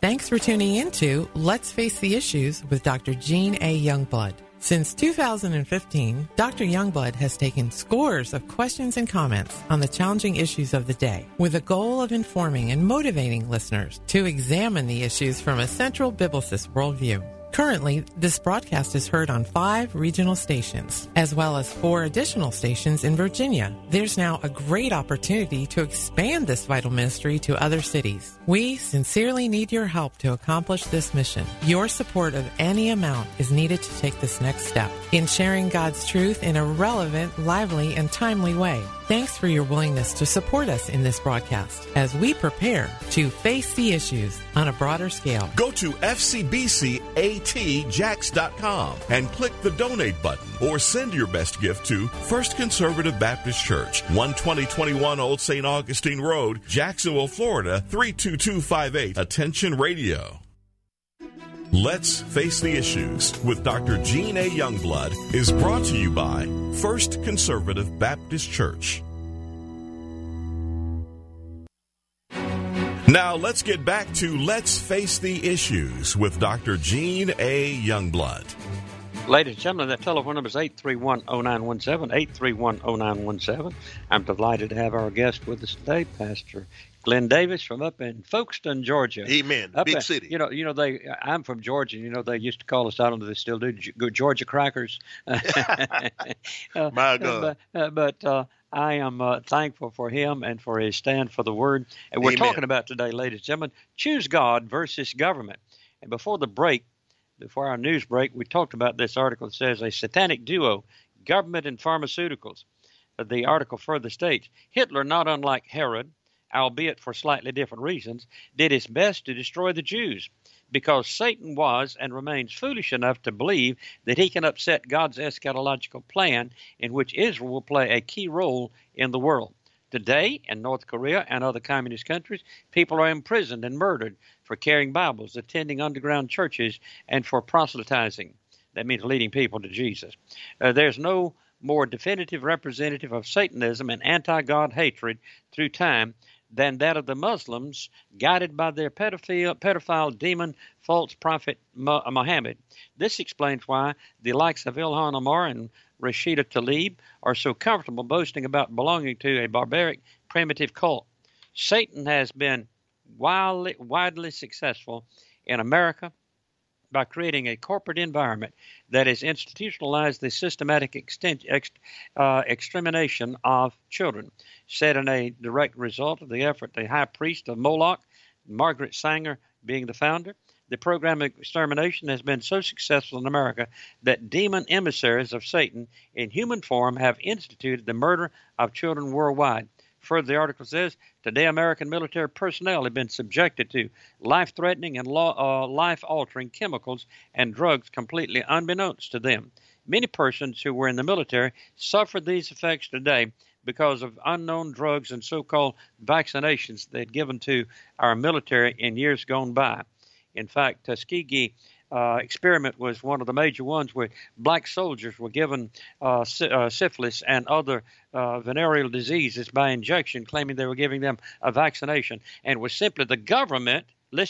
Thanks for tuning in to Let's Face the Issues with Dr. Jean A. Youngblood. Since 2015, Dr. Youngblood has taken scores of questions and comments on the challenging issues of the day with the goal of informing and motivating listeners to examine the issues from a central biblicist worldview. Currently, this broadcast is heard on 5 regional stations, as well as 4 additional stations in Virginia. There's now a great opportunity to expand this vital ministry to other cities. We sincerely need your help to accomplish this mission. Your support of any amount is needed to take this next step in sharing God's truth in a relevant, lively, and timely way. Thanks for your willingness to support us in this broadcast as we prepare to face the issues on a broader scale. Go to fcbcatjax.com and click the donate button or send your best gift to First Conservative Baptist Church, 12021 Old St. Augustine Road, Jacksonville, Florida, 32258. Attention Radio. Let's Face the Issues with Dr. Jean A. Youngblood is brought to you by First Conservative Baptist Church. Now let's get back to Let's Face the Issues with Dr. Jean A. Youngblood. Ladies and gentlemen, that telephone number is 831-0917, 831-0917. I'm delighted to have our guest with us today, Pastor Glenn Davis from up in Folkestone, Georgia. Amen. Big city. I'm from Georgia. They used to call us, I don't know if they still do, Georgia crackers. My God. But I am thankful for him and for his stand for the word. And we're talking about today, ladies and gentlemen, choose God versus government. And before our news break, we talked about this article that says a satanic duo, government and pharmaceuticals. The article further states, Hitler, not unlike Herod, albeit for slightly different reasons, did his best to destroy the Jews, because Satan was and remains foolish enough to believe that he can upset God's eschatological plan in which Israel will play a key role in the world. Today, in North Korea and other communist countries, people are imprisoned and murdered for carrying Bibles, attending underground churches, and for proselytizing. That means leading people to Jesus. There's no more definitive representative of Satanism and anti-God hatred through time than that of the Muslims, guided by their pedophile demon, false prophet Muhammad. This explains why the likes of Ilhan Omar and Rashida Tlaib are so comfortable boasting about belonging to a barbaric, primitive cult. Satan has been widely successful in America by creating a corporate environment that has institutionalized the systematic extermination of children, said in a direct result of the effort the high priest of Moloch, Margaret Sanger, being the founder. The program of extermination has been so successful in America that demon emissaries of Satan in human form have instituted the murder of children worldwide. Further, the article says, today American military personnel have been subjected to life-threatening and life-altering chemicals and drugs completely unbeknownst to them. Many persons who were in the military suffered these effects today because of unknown drugs and so-called vaccinations they had given to our military in years gone by. In fact, Tuskegee experiment was one of the major ones where black soldiers were given syphilis and other venereal diseases by injection, claiming they were giving them a vaccination, and was simply the government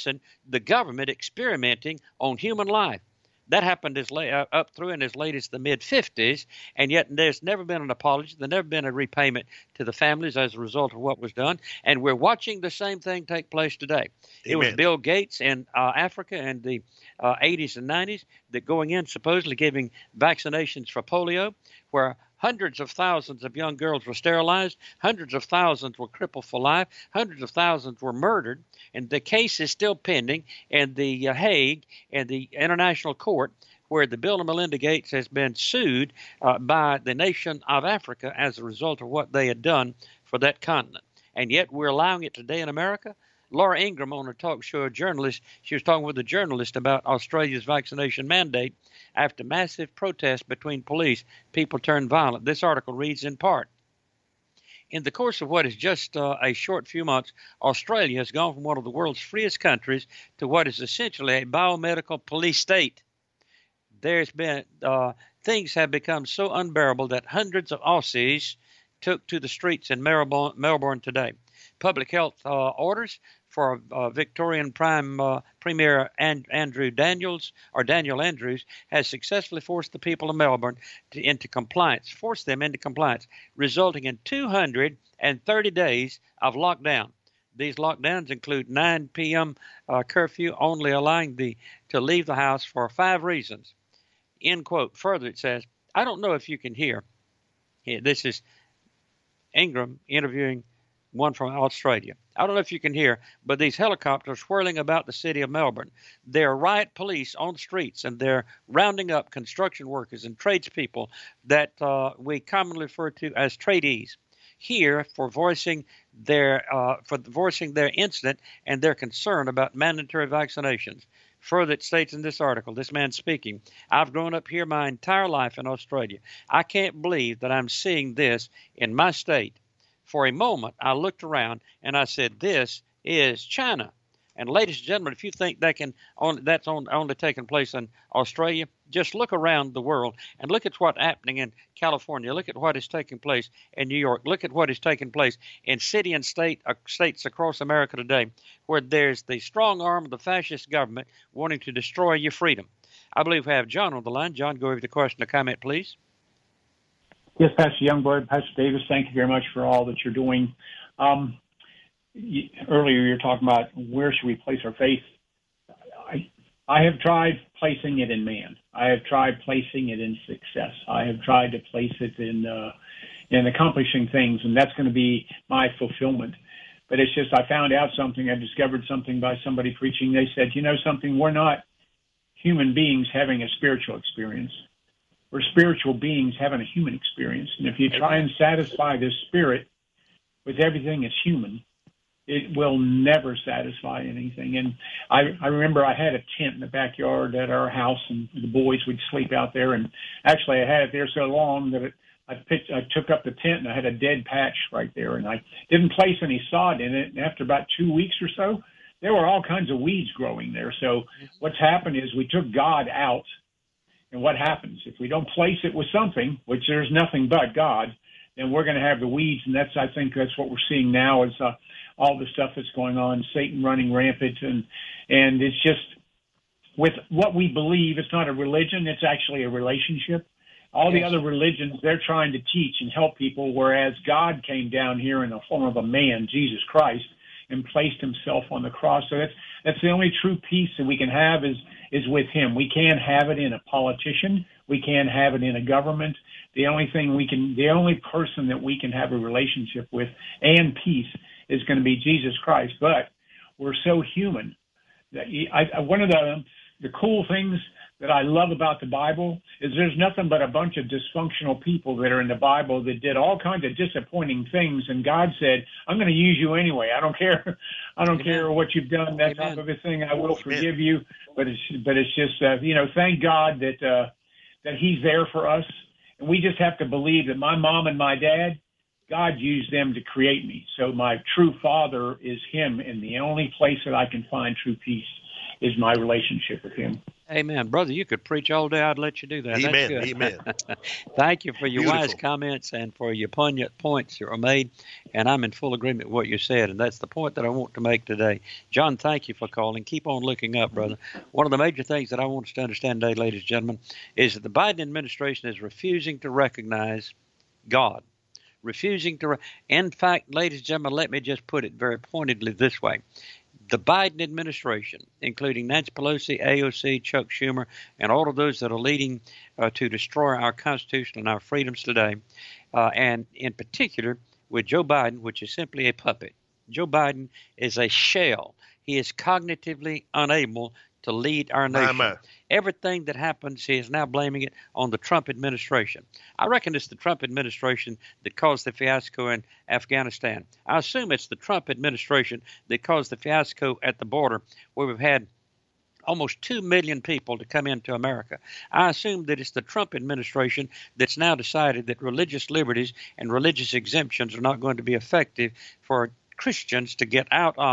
experimenting on human life. That happened up through in as late as the mid-50s, and yet there's never been an apology. There's never been a repayment to the families as a result of what was done, and we're watching the same thing take place today. Amen. It was Bill Gates in Africa in the 80s and 90s that going in supposedly giving vaccinations for polio, where hundreds of thousands of young girls were sterilized, hundreds of thousands were crippled for life, hundreds of thousands were murdered, and the case is still pending in the Hague and the International Court, where the Bill and Melinda Gates has been sued by the nation of Africa as a result of what they had done for that continent. And yet we're allowing it today in America. Laura Ingraham on her talk show, a journalist, she was talking with a journalist about Australia's vaccination mandate. After massive protests between police, people turned violent. This article reads in part, in the course of what is just a short few months, Australia has gone from one of the world's freest countries to what is essentially a biomedical police state. There's been things have become so unbearable that hundreds of Aussies took to the streets in Melbourne today. public health orders for Victorian Premier Daniel Andrews has successfully forced the people of Melbourne into compliance, resulting in 230 days of lockdown. These lockdowns include 9 p.m. Curfew, only allowing to leave the house for 5 reasons. End quote. Further, it says, I don't know if you can hear. This is Ingram interviewing one from Australia. I don't know if you can hear, but these helicopters whirling about the city of Melbourne. They're riot police on the streets, and they're rounding up construction workers and tradespeople that we commonly refer to as tradies here for voicing their incident and their concern about mandatory vaccinations. Further, it states in this article, this man speaking, I've grown up here my entire life in Australia. I can't believe that I'm seeing this in my state. For a moment, I looked around and I said, this is China. And ladies and gentlemen, if you think that's only taking place in Australia, just look around the world and look at what's happening in California. Look at what is taking place in New York. Look at what is taking place in city and states across America today, where there's the strong arm of the fascist government wanting to destroy your freedom. I believe we have John on the line. John, go over the question or comment, please. Yes, Pastor Youngblood, Pastor Davis, thank you very much for all that you're doing. Earlier you were talking about where should we place our faith. I have tried placing it in man. I have tried placing it in success. I have tried to place it in accomplishing things, and that's going to be my fulfillment. But it's just I found out something. I discovered something by somebody preaching. They said, you know something, we're not human beings having a spiritual experience. We're spiritual beings having a human experience. And if you try and satisfy this spirit with everything that's human, it will never satisfy anything. And I remember I had a tent in the backyard at our house, and the boys would sleep out there. And actually, I had it there so long that I took up the tent, and I had a dead patch right there. And I didn't place any sod in it. And after about 2 weeks or so, there were all kinds of weeds growing there. So what's happened is we took God out. And what happens? If we don't place it with something, which there's nothing but God, then we're going to have the weeds. And I think that's what we're seeing now is all the stuff that's going on, Satan running rampant. And it's just with what we believe, it's not a religion, it's actually a relationship. All the other religions, they're trying to teach and help people, whereas God came down here in the form of a man, Jesus Christ, and placed himself on the cross. So that's the only true peace that we can have is with him. We can't have it in a politician. We can't have it in a government. The only person that we can have a relationship with and peace is going to be Jesus Christ. But we're so human that one of the cool things that I love about the Bible is there's nothing but a bunch of dysfunctional people that are in the Bible that did all kinds of disappointing things. And God said, I'm going to use you anyway. I don't care. I don't care what you've done, that type of a thing. I will forgive you. But it's just, thank God that he's there for us. And we just have to believe that my mom and my dad, God used them to create me. So my true father is him. And the only place that I can find true peace is my relationship with him. Amen. Brother, you could preach all day. I'd let you do that. Amen. That's good. Amen. Thank you for your wise comments and for your poignant points that were made. And I'm in full agreement with what you said. And that's the point that I want to make today. John, thank you for calling. Keep on looking up, brother. One of the major things that I want us to understand today, ladies and gentlemen, is that the Biden administration is refusing to recognize God. In fact, ladies and gentlemen, let me just put it very pointedly this way. The Biden administration, including Nancy Pelosi, AOC, Chuck Schumer, and all of those that are leading to destroy our Constitution and our freedoms today, and in particular with Joe Biden, which is simply a puppet. Joe Biden is a shell. He is cognitively unable to lead our nation. Everything that happens, he is now blaming it on the Trump administration. I reckon it's the Trump administration that caused the fiasco in Afghanistan. I assume it's the Trump administration that caused the fiasco at the border, where we've had almost 2 million people to come into America. I assume that it's the Trump administration that's now decided that religious liberties and religious exemptions are not going to be effective for Christians to get out of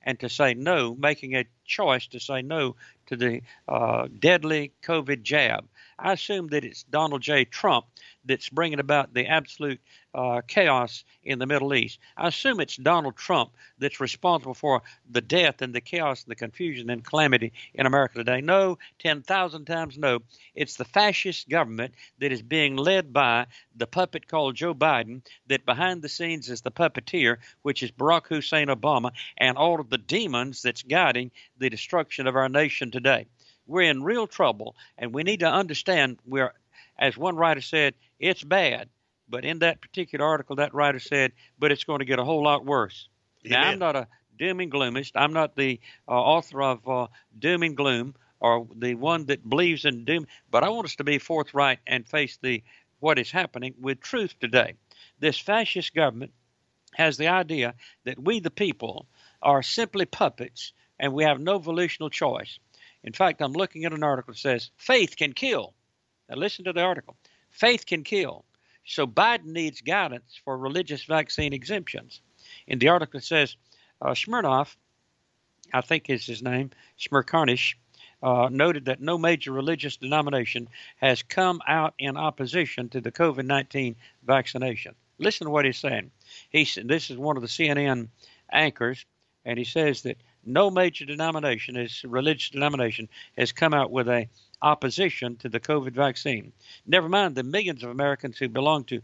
and to say no, making a choice to say no to the deadly COVID jab. I assume that it's Donald J. Trump that's bringing about the absolute chaos in the Middle East. I assume it's Donald Trump that's responsible for the death and the chaos and the confusion and calamity in America today. No, 10,000 times no. It's the fascist government that is being led by the puppet called Joe Biden, that behind the scenes is the puppeteer, which is Barack Hussein Obama, and all of the demons that's guiding the destruction of our nation today. We're in real trouble, and we need to understand we're, as one writer said, it's bad. But in that particular article, that writer said, but it's going to get a whole lot worse. Amen. Now, I'm not a doom and gloomist. I'm not the author of doom and gloom or the one that believes in doom. But I want us to be forthright and face what is happening with truth today. This fascist government has the idea that we, the people, are simply puppets, and we have no volitional choice. In fact, I'm looking at an article that says, faith can kill. Now listen to the article. Faith can kill. So Biden needs guidance for religious vaccine exemptions. In the article it says, Smirnov, I think is his name, Smirkarnish, noted that no major religious denomination has come out in opposition to the COVID-19 vaccination. Listen to what he's saying. This is one of the CNN anchors, and he says that no major religious denomination has come out with a opposition to the COVID vaccine. Never mind the millions of Americans who belong to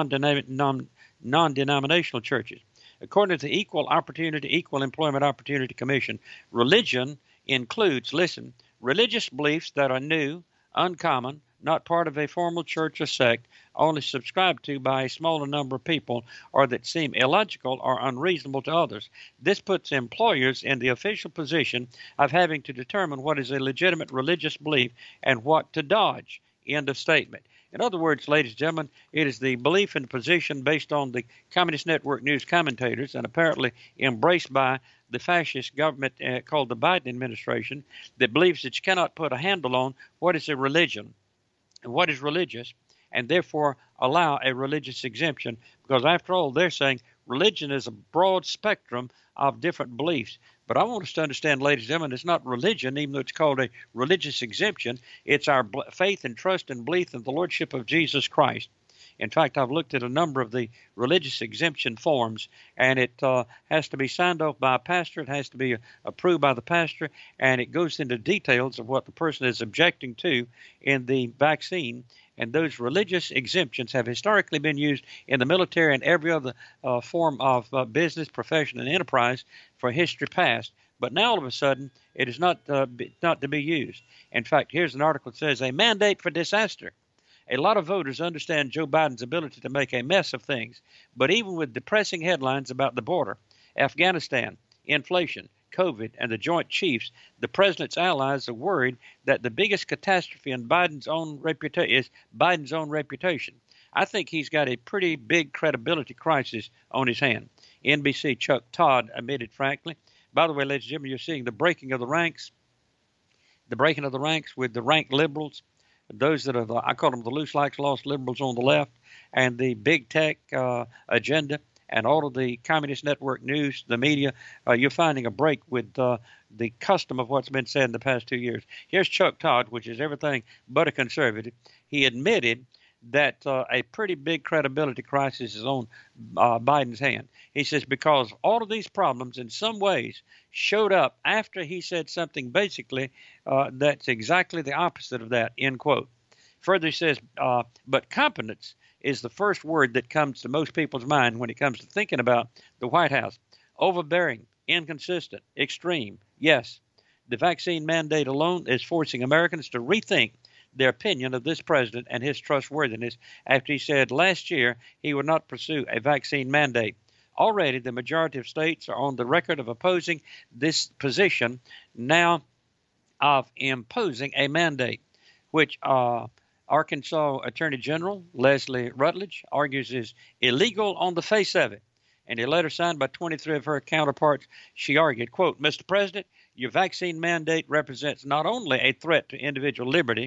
non-denominational churches. According to the Equal Employment Opportunity Commission, religion includes, listen, religious beliefs that are new, uncommon, not part of a formal church or sect, only subscribed to by a smaller number of people, or that seem illogical or unreasonable to others. This puts employers in the official position of having to determine what is a legitimate religious belief and what to dodge. End of statement. In other words, ladies and gentlemen, it is the belief and position based on the Communist Network News commentators and apparently embraced by the fascist government called the Biden administration that believes that you cannot put a handle on what is a religion and what is religious, and therefore allow a religious exemption, because after all, they're saying religion is a broad spectrum of different beliefs. But I want us to understand, ladies and gentlemen, it's not religion, even though it's called a religious exemption. It's our faith and trust and belief in the Lordship of Jesus Christ. In fact, I've looked at a number of the religious exemption forms, and it has to be signed off by a pastor. It has to be approved by the pastor, and it goes into details of what the person is objecting to in the vaccine. And those religious exemptions have historically been used in the military and every other form of business, profession, and enterprise for history past. But now all of a sudden, it is not to be used. In fact, here's an article that says, a mandate for disaster. A lot of voters understand Joe Biden's ability to make a mess of things, but even with depressing headlines about the border, Afghanistan, inflation, COVID, and the Joint Chiefs, the president's allies are worried that the biggest catastrophe in Biden's own is Biden's own reputation. I think he's got a pretty big credibility crisis on his hand. NBC Chuck Todd admitted frankly. By the way, ladies and gentlemen, you're seeing the breaking of the ranks with the rank liberals. Those that are, I call them the loose likes lost liberals on the left, and the big tech agenda, and all of the Communist Network News, the media, you're finding a break with the custom of what's been said in the past 2 years. Here's Chuck Todd, which is everything but a conservative. He admitted that a pretty big credibility crisis is on Biden's hand. He says because all of these problems in some ways showed up after he said something basically that's exactly the opposite of that, end quote. Further, he says, but competence is the first word that comes to most people's mind when it comes to thinking about the White House. Overbearing, inconsistent, extreme. Yes, the vaccine mandate alone is forcing Americans to rethink their opinion of this president and his trustworthiness after he said last year he would not pursue a vaccine mandate. Already, the majority of states are on the record of opposing this position now of imposing a mandate, which Arkansas Attorney General Leslie Rutledge argues is illegal on the face of it. In a letter signed by 23 of her counterparts, she argued, quote, Mr. President, your vaccine mandate represents not only a threat to individual liberty,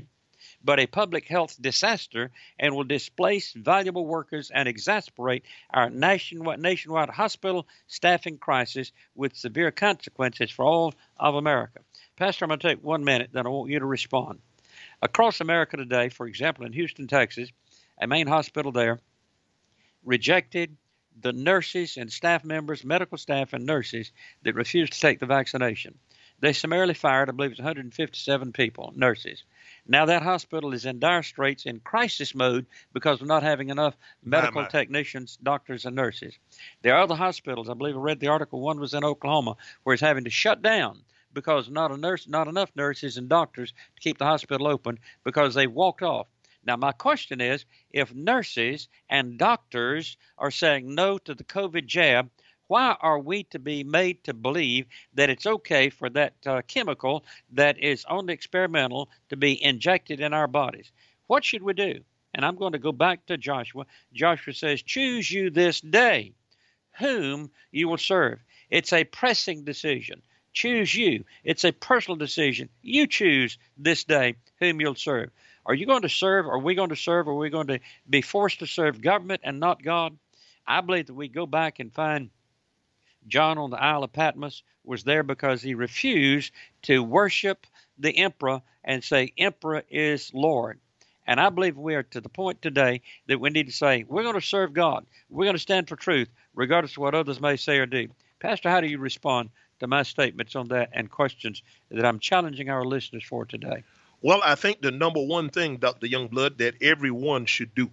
but a public health disaster and will displace valuable workers and exacerbate our nationwide hospital staffing crisis with severe consequences for all of America. Pastor, I'm going to take 1 minute, then I want you to respond. Across America today, for example, in Houston, Texas, a main hospital there rejected the nurses and staff members, medical staff and nurses that refused to take the vaccination. They summarily fired, I believe it's 157 people, nurses. Now that hospital is in dire straits, in crisis mode, because of not having enough medical technicians, doctors, and nurses. There are other hospitals, I believe I read the article, one was in Oklahoma, where it's having to shut down because not enough nurses and doctors to keep the hospital open because they walked off. Now, my question is, if nurses and doctors are saying no to the COVID jab, why are we to be made to believe that it's okay for that chemical that is only experimental to be injected in our bodies? What should we do? And I'm going to go back to Joshua. Joshua says, choose you this day whom you will serve. It's a pressing decision. Choose you. It's a personal decision. You choose this day whom you'll serve. Are you going to serve? Are we going to serve? Or are we going to be forced to serve government and not God? I believe that we go back and find John on the Isle of Patmos was there because he refused to worship the emperor and say, Emperor is Lord. And I believe we are to the point today that we need to say, we're going to serve God. We're going to stand for truth, regardless of what others may say or do. Pastor, how do you respond to my statements on that and questions that I'm challenging our listeners for today? Well, I think the number one thing, Dr. Youngblood, that everyone should do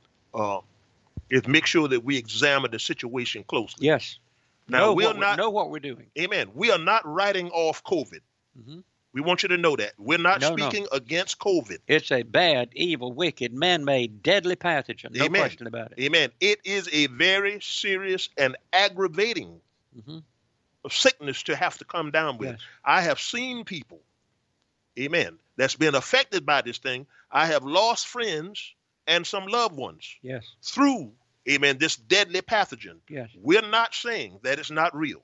is make sure that we examine the situation closely. Yes. Now, know what we're doing. Amen. We are not writing off COVID. Mm-hmm. We want you to know that. We're not speaking against COVID. It's a bad, evil, wicked, man-made, deadly pathogen. No question about it. Amen. It is a very serious and aggravating sickness to have to come down with. Yes. I have seen people, amen, that's been affected by this thing. I have lost friends and some loved ones through, amen, this deadly pathogen. Yes. We're not saying that it's not real.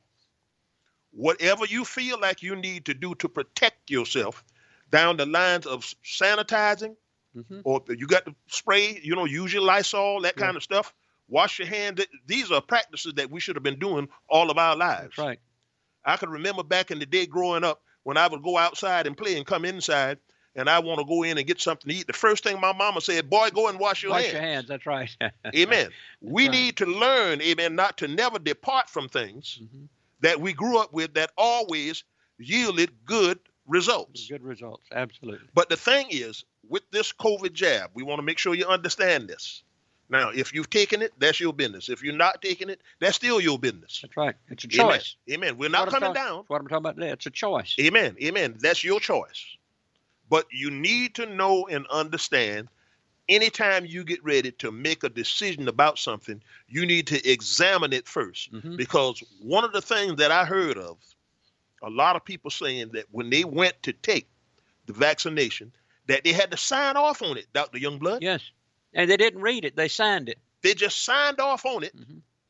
Whatever you feel like you need to do to protect yourself down the lines of sanitizing, or you got to spray, use your Lysol, that kind of stuff. Wash your hands. These are practices that we should have been doing all of our lives. That's right. I can remember back in the day growing up when I would go outside and play and come inside and I want to go in and get something to eat. The first thing my mama said, boy, go and wash your hands. Wash your hands. That's right. Amen. We need to learn, amen, not to never depart from things that we grew up with that always yielded good results. Good results. Absolutely. But the thing is, with this COVID jab, we want to make sure you understand this. Now, if you've taken it, that's your business. If you're not taking it, that's still your business. That's right. It's a choice. Amen. We're not coming down. That's what I'm talking about today. It's a choice. Amen. Amen. That's your choice. But you need to know and understand, anytime you get ready to make a decision about something, you need to examine it first. Because one of the things that I heard of, a lot of people saying that when they went to take the vaccination, that they had to sign off on it, Dr. Youngblood. Yes. And they didn't read it. They signed it. They just signed off on it.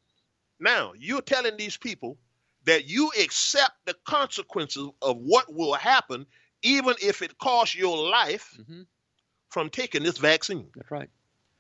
Now, you're telling these people that you accept the consequences of what will happen, even if it costs your life from taking this vaccine. That's right.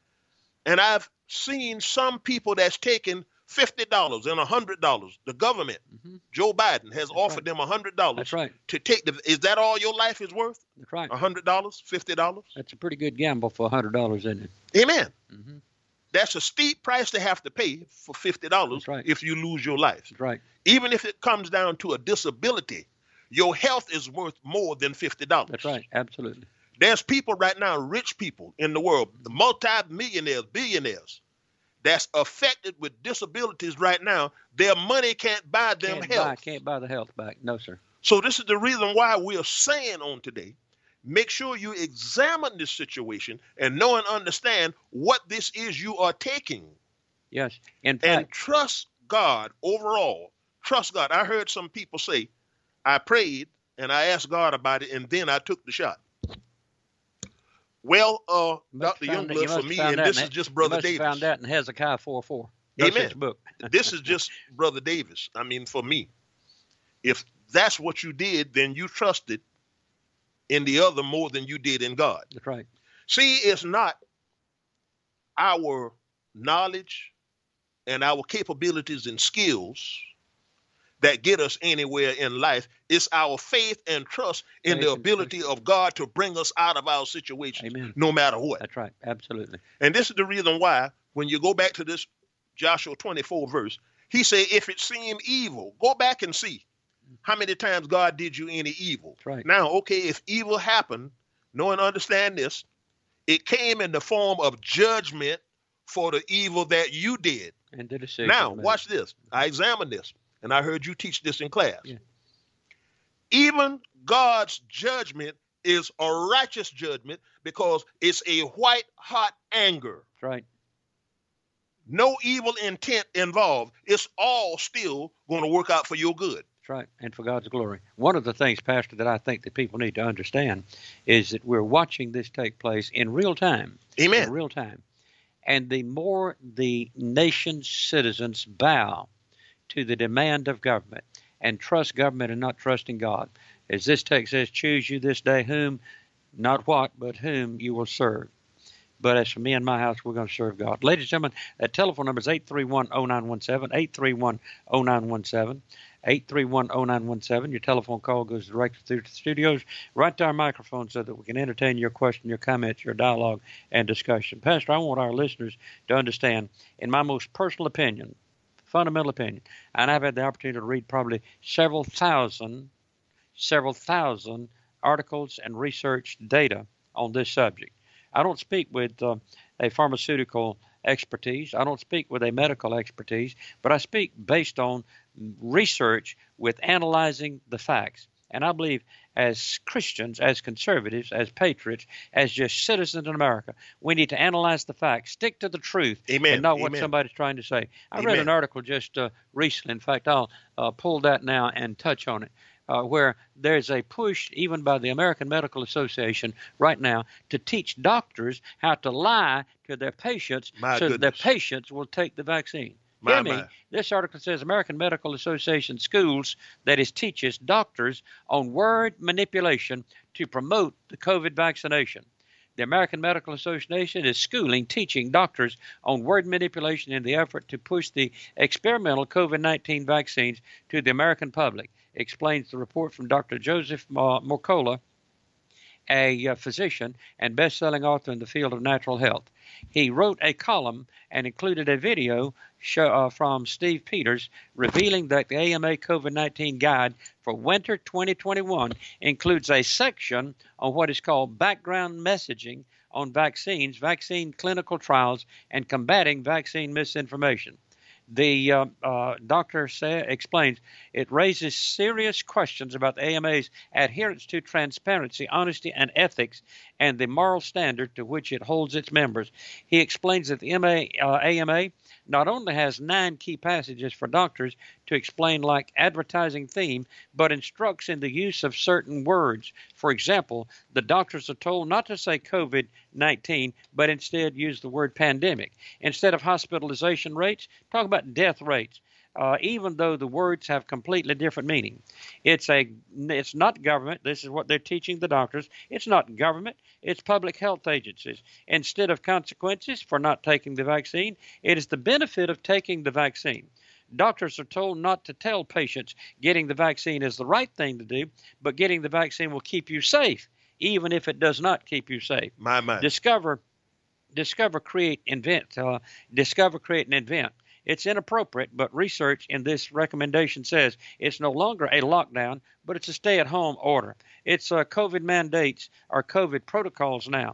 And I've seen some people that's taken $50 and $100. The government, Joe Biden, has offered them $100 That's right. to take the. Is that all your life is worth? That's right. $100, $50? That's a pretty good gamble for $100, isn't it? Amen. That's a steep price to have to pay for $50 if you lose your life. That's right. Even if it comes down to a disability, your health is worth more than $50. That's right. Absolutely. There's people right now, rich people in the world, the multi-millionaires, billionaires, that's affected with disabilities right now. Their money can't buy them health. Can't buy the health back. No, sir. So this is the reason why we are saying on today, make sure you examine this situation and know and understand what this is you are taking. Yes. And trust God overall. Trust God. I heard some people say, I prayed and I asked God about it and then I took the shot. Well, Dr. Youngblood, for me, and this is just Brother Davis. Found that in Hezekiah 4:4. Amen. Book. This is just Brother Davis. I mean, for me, if that's what you did, then you trusted in the other more than you did in God. That's right. See, it's not our knowledge and our capabilities and skills that get us anywhere in life. It's our faith and trust in the ability of God to bring us out of our situations. Amen. No matter what. That's right. Absolutely. And this is the reason why, when you go back to this Joshua 24 verse, he said, if it seem evil, go back and see how many times God did you any evil. That's right. Now, okay, if evil happened, know and understand this, it came in the form of judgment for the evil that you did. And the decision. Now, watch this. I examined this, and I heard you teach this in class. Yeah. Even God's judgment is a righteous judgment because it's a white hot anger. That's right. No evil intent involved. It's all still going to work out for your good. That's right. And for God's glory. One of the things, Pastor, that I think that people need to understand is that we're watching this take place in real time. Amen. In real time. And the more the nation's citizens bow to the demand of government and trust government and not trusting God, as this text says, choose you this day whom, not what, but whom you will serve. But as for me and my house, we're going to serve God. Ladies and gentlemen, that telephone number is 831-0917, 831-0917, 831-0917. Your telephone call goes directly through to the studios, right to our microphone so that we can entertain your question, your comments, your dialogue, and discussion. Pastor, I want our listeners to understand, in my most personal opinion, fundamental opinion, and I've had the opportunity to read probably several thousand articles and research data on this subject. I don't speak with a pharmaceutical expertise. I don't speak with a medical expertise, but I speak based on research with analyzing the facts. And I believe as Christians, as conservatives, as patriots, as just citizens in America, we need to analyze the facts, stick to the truth, Amen. And not Amen. what somebody's trying to say. I Amen. read an article just recently. In fact, I'll pull that now and touch on it. Where there's a push, even by the American Medical Association right now, to teach doctors how to lie to their patients that their patients will take the vaccine. Hear me. This article says American Medical Association schools, that is, teaches doctors on word manipulation to promote the COVID vaccination. The American Medical Association is teaching doctors on word manipulation in the effort to push the experimental COVID-19 vaccines to the American public, explains the report from Dr. Joseph Mercola, a physician and best-selling author in the field of natural health. He wrote a column and included a video from Steve Peters revealing that the AMA COVID-19 guide for winter 2021 includes a section on what is called background messaging on vaccines, vaccine clinical trials, and combating vaccine misinformation. The doctor explains it raises serious questions about the AMA's adherence to transparency, honesty, and ethics, and the moral standard to which it holds its members. He explains that the AMA not only has 9 key passages for doctors to explain like advertising theme, but instructs in the use of certain words. For example, the doctors are told not to say COVID-19, but instead use the word pandemic. Instead of hospitalization rates, talk about death rates. Even though the words have completely different meaning. It's not government. This is what they're teaching the doctors. It's not government. It's public health agencies. Instead of consequences for not taking the vaccine, it is the benefit of taking the vaccine. Doctors are told not to tell patients getting the vaccine is the right thing to do, but getting the vaccine will keep you safe, even if it does not keep you safe. Discover, create, invent. Discover, create, and invent. It's inappropriate, but research in this recommendation says it's no longer a lockdown, but it's a stay-at-home order. It's COVID mandates or COVID protocols now.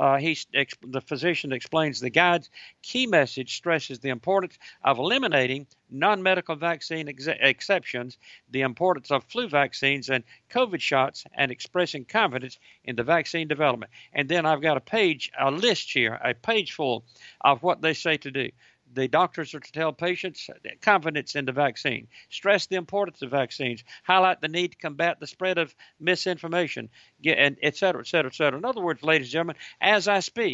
The physician explains the guide's key message stresses the importance of eliminating non-medical vaccine exceptions, the importance of flu vaccines and COVID shots, and expressing confidence in the vaccine development. And then I've got a list here, a page full of what they say to do. The doctors are to tell patients confidence in the vaccine, stress the importance of vaccines, highlight the need to combat the spread of misinformation, and et cetera, et cetera, et cetera. In other words, ladies and gentlemen, as I speak,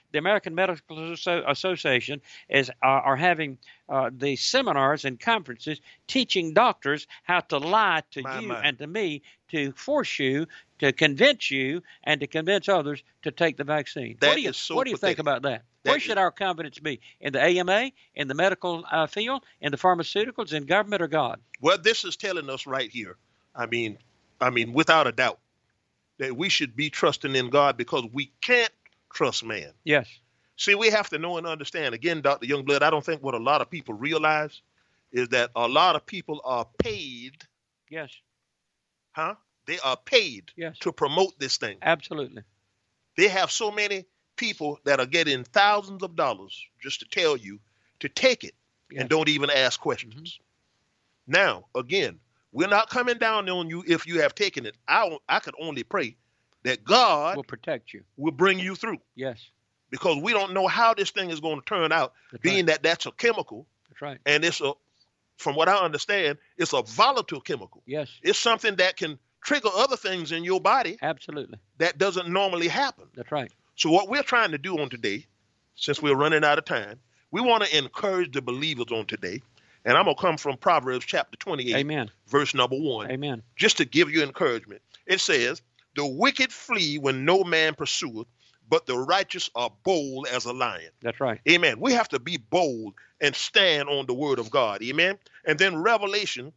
the American Medical Association are having the seminars and conferences teaching doctors how to lie to you and to me to force you, to convince you, and to convince others to take the vaccine. What do you think about that? Where should our confidence be? In the AMA, in the medical field, in the pharmaceuticals, in government, or God? Well, this is telling us right here, I mean, without a doubt, that we should be trusting in God because we can't trust man. Yes. See, we have to know and understand. Again, Dr. Youngblood, I don't think what a lot of people realize is that a lot of people are paid. Yes. Huh? They are paid to promote this thing. Absolutely. They have so many people that are getting thousands of dollars just to tell you to take it and don't even ask questions. Mm-hmm. Now, again, we're not coming down on you if you have taken it. I could only pray that God will protect you, will bring you through. Yes. Because we don't know how this thing is going to turn out, that's a chemical. That's right. And from what I understand, it's a volatile chemical. Yes. It's something that can trigger other things in your body. Absolutely. That doesn't normally happen. That's right. So what we're trying to do on today, since we're running out of time, we want to encourage the believers on today. And I'm going to come from Proverbs chapter 28, Amen. Verse number 1. Amen. Just to give you encouragement. It says, the wicked flee when no man pursueth, but the righteous are bold as a lion. That's right. Amen. We have to be bold and stand on the word of God. Amen. And then Revelation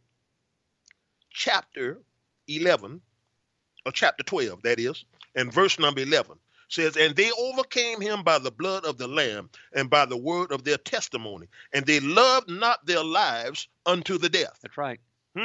chapter 11, or chapter 12, that is, and verse number 11. Says, and they overcame him by the blood of the Lamb and by the word of their testimony, and they loved not their lives unto the death. That's right.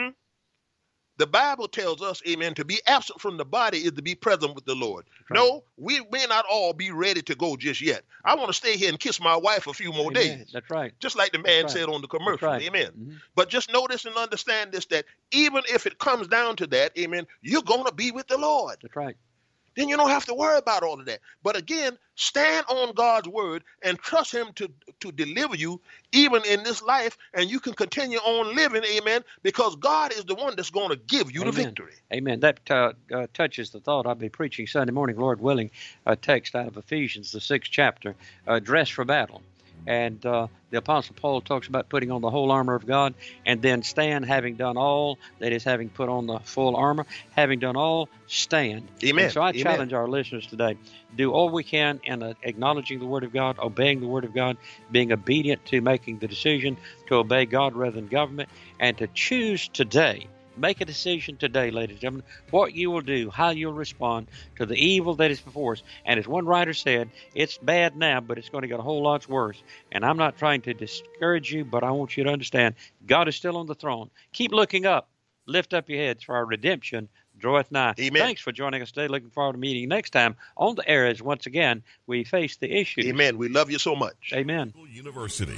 The Bible tells us, amen, to be absent from the body is to be present with the Lord. Right. No, we may not all be ready to go just yet. I want to stay here and kiss my wife a few more days. That's right. Just like the man said on the commercial. Right. Amen. Mm-hmm. But just notice and understand this, that even if it comes down to that, amen, you're going to be with the Lord. That's right. Then you don't have to worry about all of that. But again, stand on God's word and trust him to deliver you even in this life, and you can continue on living, amen, because God is the one that's going to give you the victory. Amen. That touches the thought I'll be preaching Sunday morning, Lord willing, a text out of Ephesians, the 6th chapter, dress for battle. And the Apostle Paul talks about putting on the whole armor of God, and then stand, having done all, that is, having put on the full armor, having done all, stand. Amen. And so I challenge our listeners today, do all we can in acknowledging the Word of God, obeying the Word of God, being obedient to making the decision to obey God rather than government, and to choose today. Make a decision today, ladies and gentlemen, what you will do, how you'll respond to the evil that is before us. And as one writer said, it's bad now, but it's going to get a whole lot worse. And I'm not trying to discourage you, but I want you to understand God is still on the throne. Keep looking up. Lift up your heads, for our redemption draweth nigh. Amen. Thanks for joining us today. Looking forward to meeting you next time on the air as once again we face the issues. Amen. We love you so much. Amen. University,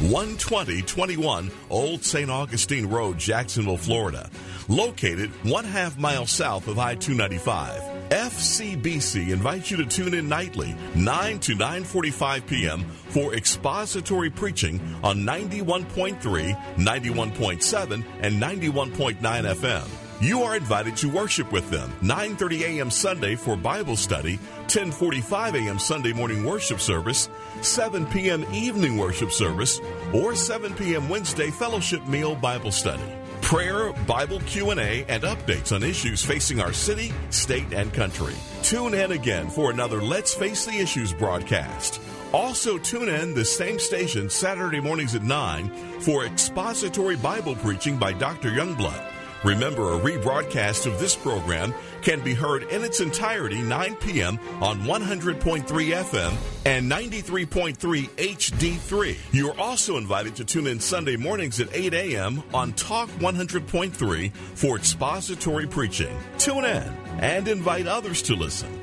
12021 Old St. Augustine Road, Jacksonville, Florida. Located 1/2 mile south of I-295. FCBC invites you to tune in nightly, 9 to 9:45 p.m. for expository preaching on 91.3, 91.7, and 91.9 FM. You are invited to worship with them, 9:30 a.m. Sunday for Bible study, 10:45 a.m. Sunday morning worship service, 7 p.m. evening worship service, or 7 p.m. Wednesday fellowship meal Bible study. Prayer, Bible Q&A, and updates on issues facing our city, state, and country. Tune in again for another Let's Face the Issues broadcast. Also tune in the same station Saturday mornings at 9 for expository Bible preaching by Dr. Youngblood. Remember, a rebroadcast of this program can be heard in its entirety 9 p.m. on 100.3 FM and 93.3 HD3. You are also invited to tune in Sunday mornings at 8 a.m. on Talk 100.3 for expository preaching. Tune in and invite others to listen.